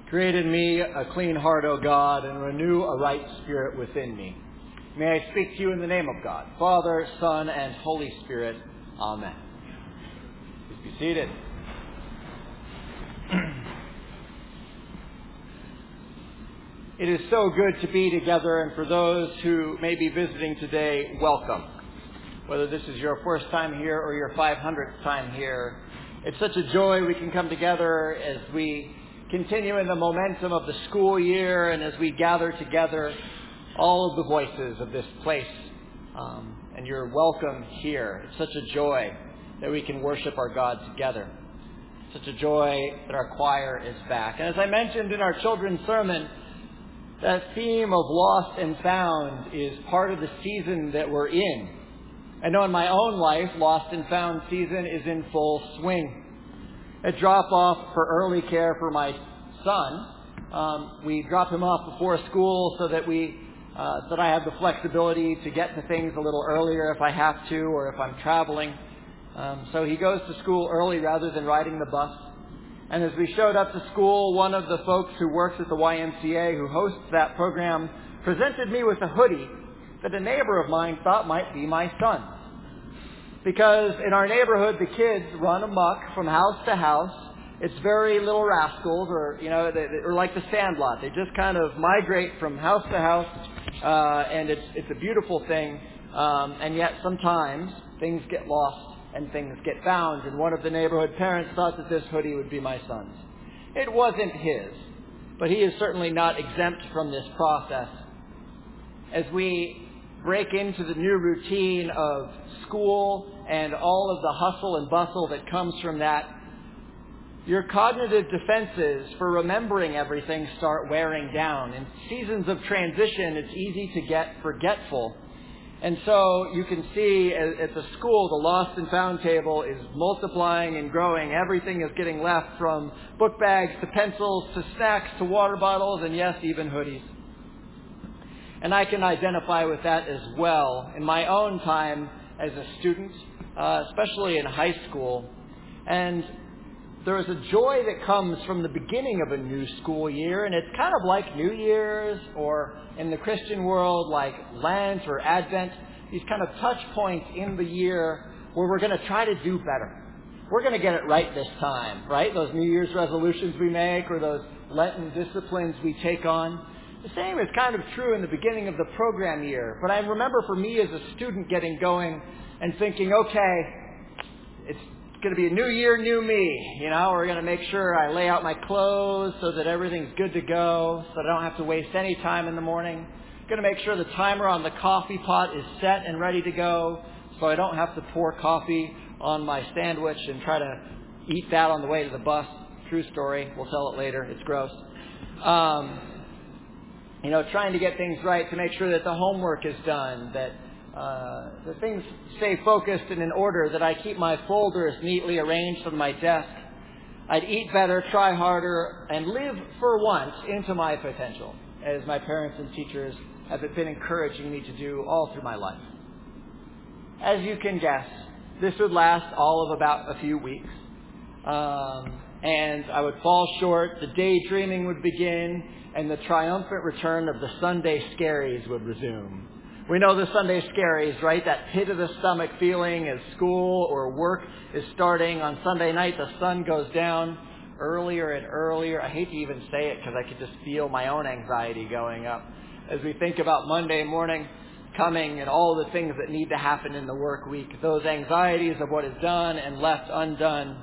Create in me a clean heart, O God, and renew a right spirit within me. May I speak to you in the name of God, Father, Son, and Holy Spirit. Amen. Please be seated. It is so good to be together, and for those who may be visiting today, welcome. Whether this is your first time here or your 500th time here, it's such a joy we can come together as we continue in the momentum of the school year and as we gather together all of the voices of this place. And you're welcome here. It's such a joy that we can worship our God together. Such a joy that our choir is back. And as I mentioned in our children's sermon, that theme of lost and found is part of the season that we're in. I know in my own life, lost and found season is in full swing. At drop-off for early care for my son, we drop him off before school so that I have the flexibility to get to things a little earlier if I have to or if I'm traveling. So he goes to school early rather than riding the bus. And as we showed up to school, one of the folks who works at the YMCA who hosts that program presented me with a hoodie that a neighbor of mine thought might be my son's. Because in our neighborhood, the kids run amok from house to house. It's very little rascals, or they're like the Sandlot. They just kind of migrate from house to house, and it's a beautiful thing. And yet sometimes things get lost and things get found. And one of the neighborhood parents thought that this hoodie would be my son's. It wasn't his, but he is certainly not exempt from this process. As we break into the new routine of school and all of the hustle and bustle that comes from that, your cognitive defenses for remembering everything start wearing down. In seasons of transition, it's easy to get forgetful. And so you can see at the school, the lost and found table is multiplying and growing. Everything is getting left, from book bags to pencils to snacks to water bottles and, yes, even hoodies. And I can identify with that as well in my own time as a student, especially in high school. And there is a joy that comes from the beginning of a new school year, and it's kind of like New Year's, or in the Christian world, like Lent or Advent, these kind of touch points in the year where we're going to try to do better. We're going to get it right this time, right? Those New Year's resolutions we make, or those Lenten disciplines we take on. The same is kind of true in the beginning of the program year. But I remember for me as a student getting going and thinking, okay, it's going to be a new year, new me. We're going to make sure I lay out my clothes so that everything's good to go, so that I don't have to waste any time in the morning. Going to make sure the timer on the coffee pot is set and ready to go, so I don't have to pour coffee on my sandwich and try to eat that on the way to the bus. True story. We'll tell it later. It's gross. Trying to get things right to make sure that the homework is done, that the things stay focused and in order, that I keep my folders neatly arranged on my desk. I'd eat better, try harder, and live for once into my potential, as my parents and teachers have been encouraging me to do all through my life. As you can guess, this would last all of about a few weeks. And I would fall short, the daydreaming would begin, and the triumphant return of the Sunday scaries would resume. We know the Sunday scaries, right? That pit of the stomach feeling as school or work is starting. On Sunday night, the sun goes down earlier and earlier. I hate to even say it because I could just feel my own anxiety going up as we think about Monday morning coming and all the things that need to happen in the work week. Those anxieties of what is done and left undone.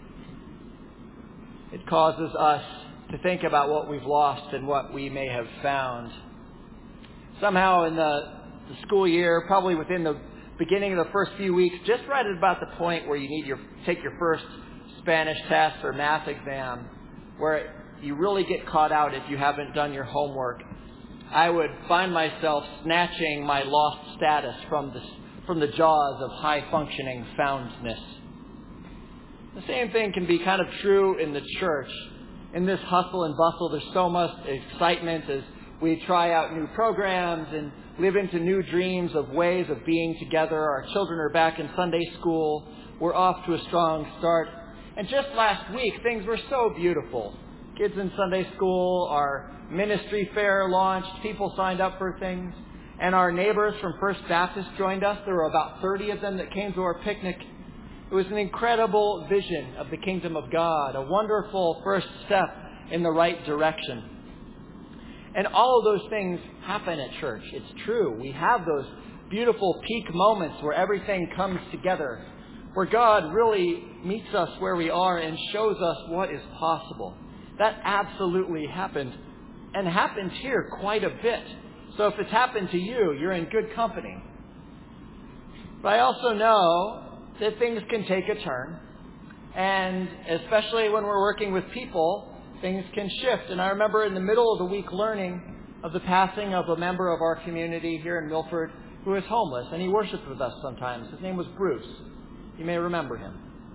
It causes us to think about what we've lost and what we may have found. Somehow in the school year, probably within the beginning of the first few weeks, just right at about the point where you need take your first Spanish test or math exam, where you really get caught out if you haven't done your homework, I would find myself snatching my lost status from the jaws of high-functioning foundness. The same thing can be kind of true in the church. In this hustle and bustle, there's so much excitement as we try out new programs and live into new dreams of ways of being together. Our children are back in Sunday school. We're off to a strong start. And just last week, things were so beautiful. kids in Sunday school, our ministry fair launched, people signed up for things, and our neighbors from First Baptist joined us. There were about 30 of them that came to our picnic. It was an incredible vision of the kingdom of God, a wonderful first step in the right direction. And all of those things happen at church. It's true. We have those beautiful peak moments where everything comes together, where God really meets us where we are and shows us what is possible. That absolutely happened, and happens here quite a bit. So if it's happened to you, you're in good company. But I also know that things can take a turn, and especially when we're working with people, things can shift. And I remember in the middle of the week learning of the passing of a member of our community here in Milford who is homeless, and he worshiped with us sometimes. His name was Bruce. You may remember him.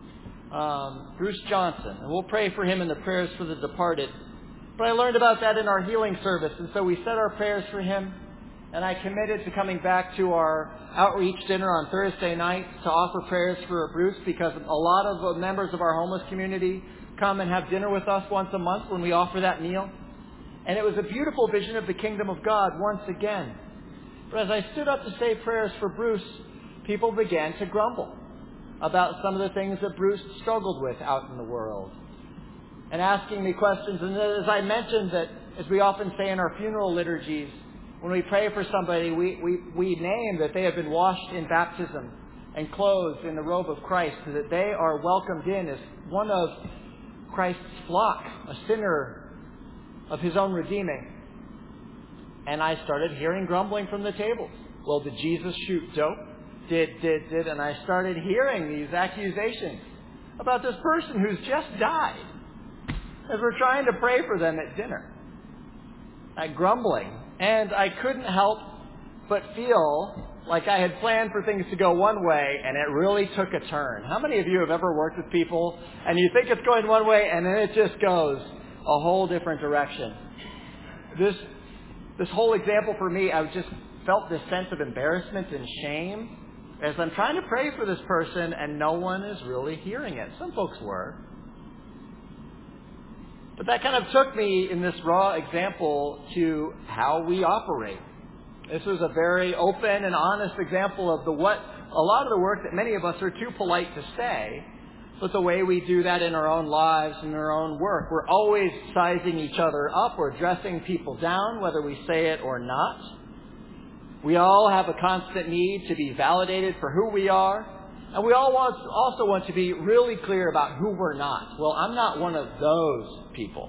Bruce Johnson. And we'll pray for him in the prayers for the departed. But I learned about that in our healing service, and so we said our prayers for him, and I committed to coming back to our outreach dinner on Thursday night to offer prayers for Bruce, because a lot of the members of our homeless community come and have dinner with us once a month when we offer that meal. And it was a beautiful vision of the kingdom of God once again. But as I stood up to say prayers for Bruce, people began to grumble about some of the things that Bruce struggled with out in the world, and asking me questions. And as I mentioned, that as we often say in our funeral liturgies, when we pray for somebody, we name that they have been washed in baptism and clothed in the robe of Christ, so that they are welcomed in as one of Christ's flock, a sinner of his own redeeming. And I started hearing grumbling from the tables. Well, did Jesus shoot dope? Did. And I started hearing these accusations about this person who's just died, as we're trying to pray for them at dinner. Grumbling. And I couldn't help but feel like I had planned for things to go one way, and it really took a turn. How many of you have ever worked with people and you think it's going one way and then it just goes a whole different direction? This whole example for me, I just felt this sense of embarrassment and shame as I'm trying to pray for this person and no one is really hearing it. Some folks were. But that kind of took me in this raw example to how we operate. This was a very open and honest example of a lot of the work that many of us are too polite to say, but the way we do that in our own lives and our own work. We're always sizing each other up or dressing people down, whether we say it or not. We all have a constant need to be validated for who we are, and we all also want to be really clear about who we're not. Well, I'm not one of those people.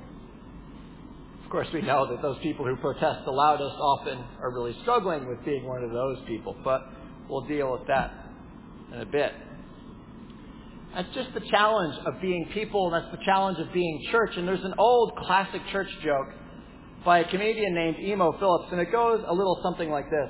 Of course, we know that those people who protest the loudest often are really struggling with being one of those people, but we'll deal with that in a bit. That's just the challenge of being people, and that's the challenge of being church. And there's an old classic church joke by a comedian named Emo Phillips, and it goes a little something like this.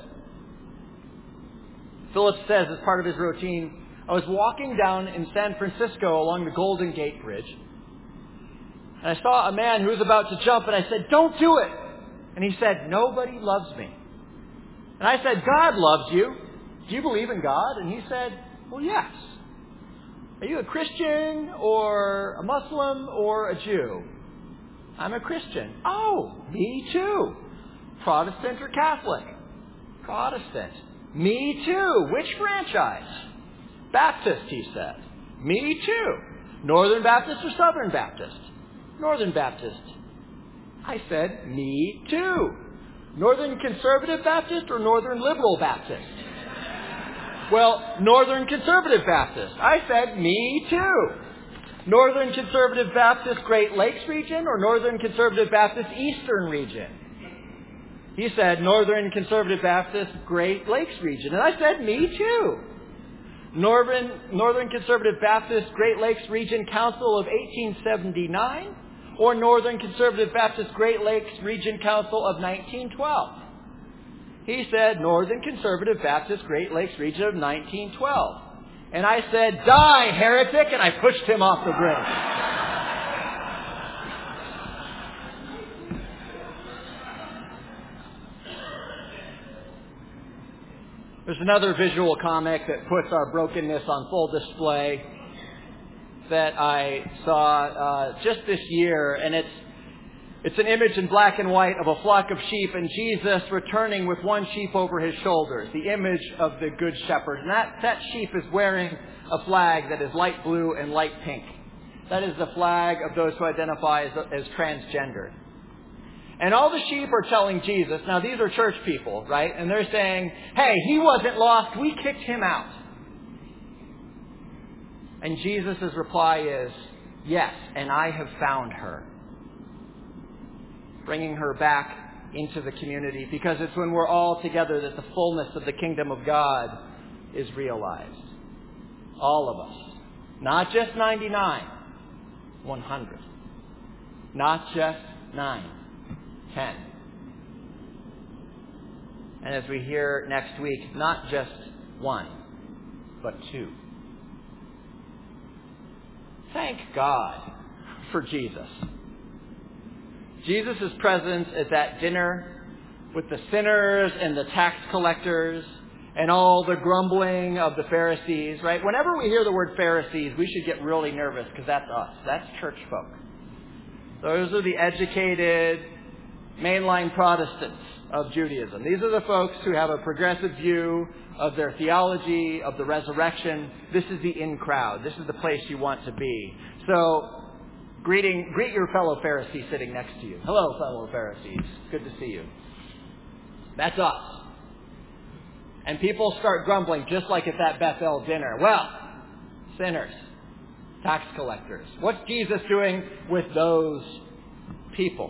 Phillips says, as part of his routine, I was walking down in San Francisco along the Golden Gate Bridge, and I saw a man who was about to jump, and I said, "Don't do it." And he said, "Nobody loves me." And I said, "God loves you. Do you believe in God?" And he said, "Well, yes." "Are you a Christian or a Muslim or a Jew?" "I'm a Christian." "Oh, me too." "Protestant or Catholic?" "Protestant." "Me too." "Which franchise?" "Baptist," he said. "Me too." "Northern Baptist or Southern Baptist?" "Northern Baptist." I said, "Me too." "Northern Conservative Baptist or Northern Liberal Baptist?" "Well, Northern Conservative Baptist." I said, "Me too." "Northern Conservative Baptist Great Lakes region or Northern Conservative Baptist Eastern region?" He said, "Northern Conservative Baptist Great Lakes region." And I said, "Me too." "Northern Conservative Baptist Great Lakes Region Council of 1879 or Northern Conservative Baptist Great Lakes Region Council of 1912? He said, "Northern Conservative Baptist Great Lakes Region of 1912. And I said, "Die, heretic!" and I pushed him off the bridge. There's another visual comic that puts our brokenness on full display that I saw just this year, and It's an image in black and white of a flock of sheep and Jesus returning with one sheep over his shoulders, the image of the Good Shepherd. And that sheep is wearing a flag that is light blue and light pink. That is the flag of those who identify as transgender. And all the sheep are telling Jesus, now these are church people, right? And they're saying, hey, he wasn't lost, we kicked him out. And Jesus' reply is, yes, and I have found her. Bringing her back into the community, because it's when we're all together that the fullness of the kingdom of God is realized. All of us. Not just 99, 100. Not just 9, 10. And as we hear next week, not just 1, but 2. Thank God for Jesus. Jesus' presence at that dinner with the sinners and the tax collectors and all the grumbling of the Pharisees, right? Whenever we hear the word Pharisees, we should get really nervous because that's us. That's church folk. Those are the educated, mainline Protestants of Judaism. These are the folks who have a progressive view of their theology, of the resurrection. This is the in crowd. This is the place you want to be. So, greet your fellow Pharisee sitting next to you. Hello, fellow Pharisees. Good to see you. That's us. And people start grumbling, just like at that Bethel dinner. Well, sinners, tax collectors. What's Jesus doing with those people?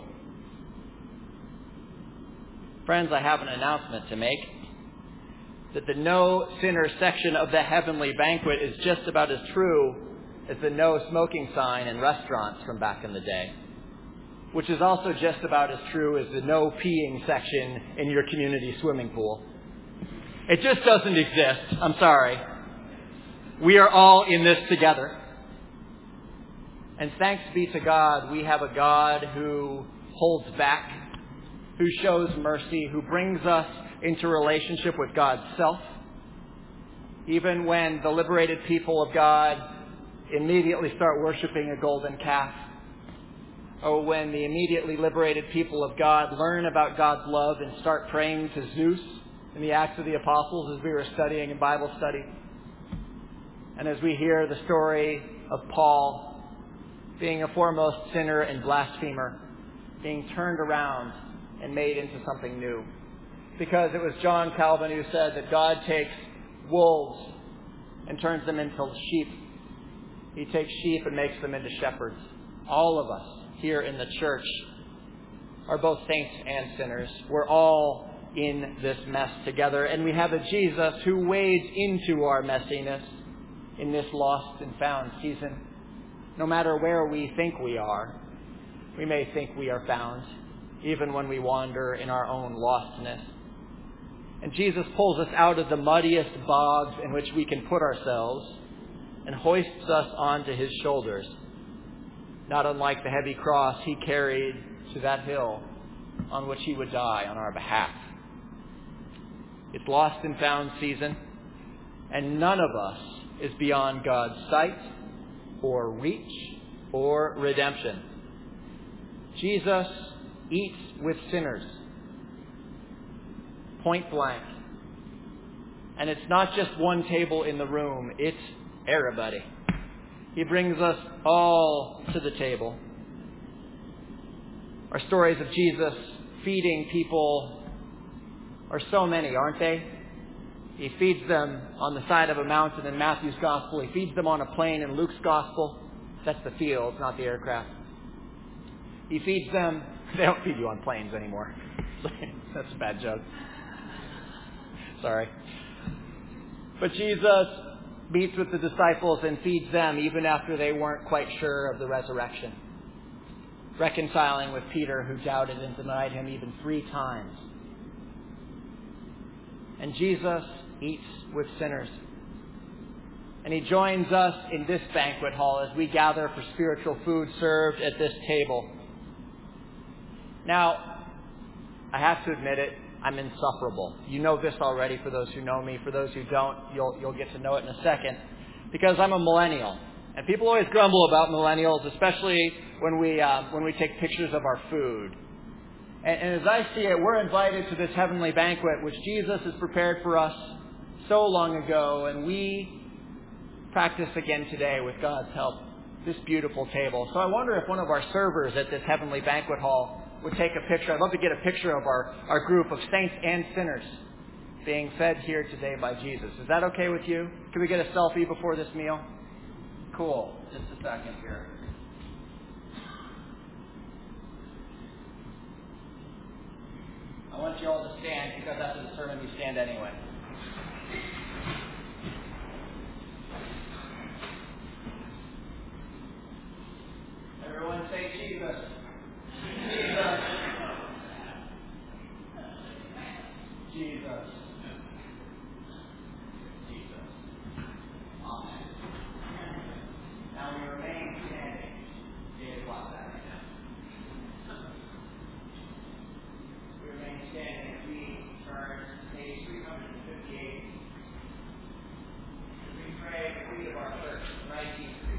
Friends, I have an announcement to make. That the no sinner section of the heavenly banquet is just about as true as the no smoking sign in restaurants from back in the day. Which is also just about as true as the no peeing section in your community swimming pool. It just doesn't exist. I'm sorry. We are all in this together. And thanks be to God, we have a God who holds back, who shows mercy, who brings us into relationship with God's self. Even when the liberated people of God immediately start worshiping a golden calf. Or when the immediately liberated people of God learn about God's love and start praying to Zeus in the Acts of the Apostles as we were studying in Bible study. And as we hear the story of Paul being a foremost sinner and blasphemer, being turned around and made into something new. Because it was John Calvin who said that God takes wolves and turns them into sheep. He takes sheep and makes them into shepherds. All of us here in the church are both saints and sinners. We're all in this mess together. And we have a Jesus who wades into our messiness in this lost and found season. No matter where we think we are, we may think we are found, even when we wander in our own lostness. And Jesus pulls us out of the muddiest bogs in which we can put ourselves and hoists us onto his shoulders, not unlike the heavy cross he carried to that hill on which he would die on our behalf. It's lost and found season, and none of us is beyond God's sight or reach or redemption. Jesus eats with sinners, point blank. And it's not just one table in the room, it's everybody. He brings us all to the table. Our stories of Jesus feeding people are so many, aren't they? He feeds them on the side of a mountain in Matthew's Gospel. He feeds them on a plain in Luke's Gospel. That's the fields, not the aircraft. He feeds them. They don't feed you on planes anymore. That's a bad joke. Sorry. But Jesus meets with the disciples and feeds them even after they weren't quite sure of the resurrection. Reconciling with Peter, who doubted and denied him even 3 times. And Jesus eats with sinners. And he joins us in this banquet hall as we gather for spiritual food served at this table. Now, I have to admit it, I'm insufferable. You know this already for those who know me. For those who don't, you'll get to know it in a second. Because I'm a millennial. And people always grumble about millennials, especially when we take pictures of our food. And as I see it, we're invited to this heavenly banquet, which Jesus has prepared for us so long ago, and we practice again today with God's help, this beautiful table. So I wonder if one of our servers at this heavenly banquet hall would take a picture. I'd love to get a picture of our group of saints and sinners being fed here today by Jesus. Is that okay with you? Can we get a selfie before this meal? Cool. Just a second here. I want you all to stand because after the sermon we stand anyway. Everyone say Jesus. Jesus. Jesus. Jesus. Amen. Now we remain standing. 8 o'clock that right now. We remain standing as we turn to page 358. As we pray the creed of our church, 19th Creed.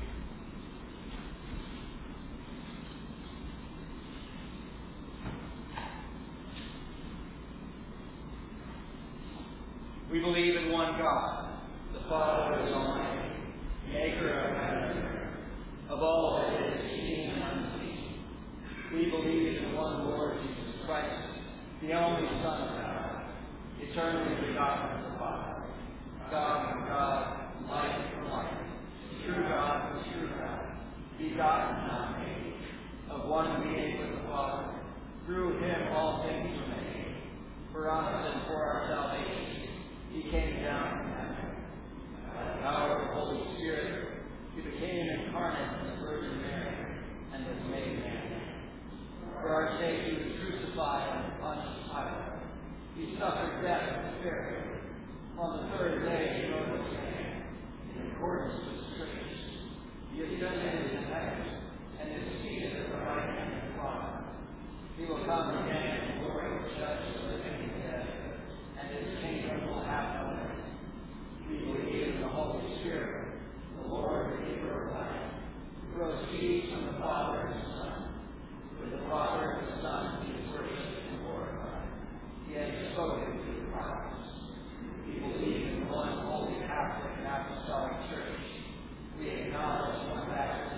We believe in one God, the Father Almighty, maker of heaven and earth, of all that is seen and unseen. We believe in one Lord Jesus Christ, the only Son of God, eternally begotten of the Father, God from God, light from light, true God from true God, begotten, not made, of one being with the Father. Through him all things were made. For us and for our salvation, he came down from heaven. By the power of the Holy Spirit, he became incarnate in the Virgin Mary and was made man. For our sake, he was crucified under Pontius Pilate. He suffered death and was buried. On the third day, he rose again, in accordance with the Scriptures. He ascended into heaven and is seated at the right hand of the Father. He will come again in glory to judge the living and the dead, and his kingdom will have no end. We believe in the Holy Spirit, the Lord, the giver of life, who proceeds from the Father and the Son. With the Father and the Son, he is worshipped and glorified. He has spoken through the prophets. We believe in one holy Catholic and apostolic church. We acknowledge one baptism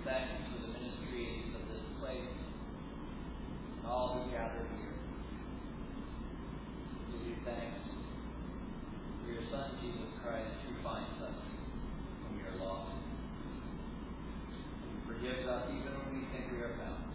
thanks for the ministries of this place and all who gather here. We give you thanks for your Son, Jesus Christ, who finds us when we are lost. And forgives us even when we think we are found.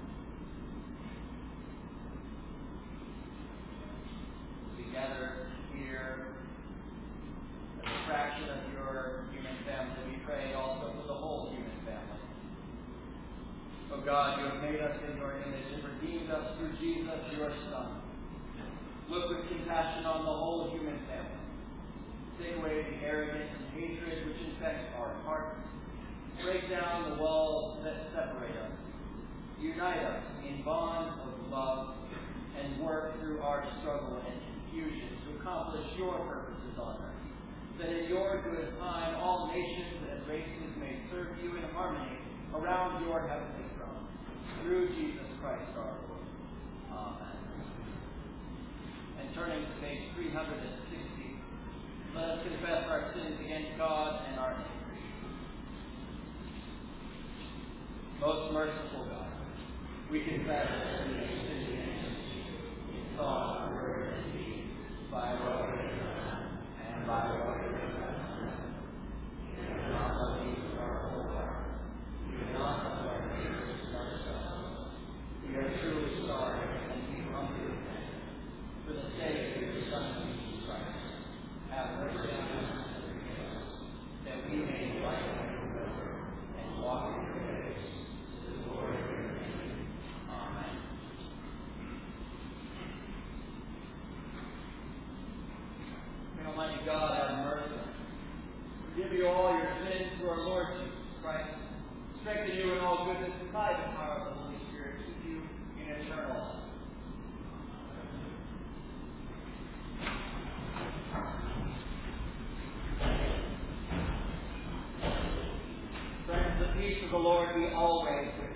We gather here as a fraction of your human family. We pray also for the whole human family. Oh God, you have made us in your image and redeemed us through Jesus, your Son. Look with compassion on the whole human family. Take away the arrogance and hatred which infect our hearts. Break down the walls that separate us. Unite us in bonds of love and work through our struggle and confusion to accomplish your purposes on earth. That in your good time all nations and races may serve you in harmony around your heavenly throne. Through Jesus Christ our Lord. Amen. And turning to page 360, let us confess our sins against God and our enemies. Most merciful God, we confess that we have sinned against you in thought, word, and deed, by word and by word. We have not loved you with our whole heart. We have not loved our neighbors as ourselves. We are truly sorry and we humbly repent. For the sake of your Son, Jesus Christ, have mercy on us and forgive us, that we may delight in your will and walk in your ways, to the glory of your name. Amen. May Almighty God have mercy. Forgive you all your sins through our Lord Jesus Christ. Strengthen you in all goodness and by the power of the Holy Spirit. Keep you in eternal life. Friends, the peace of the Lord be always with you.